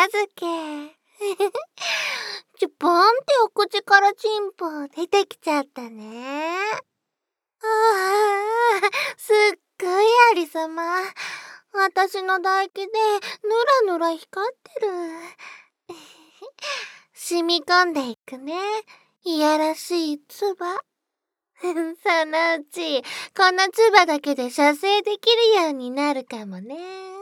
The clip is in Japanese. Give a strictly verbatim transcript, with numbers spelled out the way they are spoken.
づけ。ちょぽんってお口からチンポ出てきちゃったね。ああ、すっごいありさま。私の唾液でぬらぬら光ってる。染み込んでいくね。いやらしい唾。そのうち、この唾だけで射精できるようになるかもね。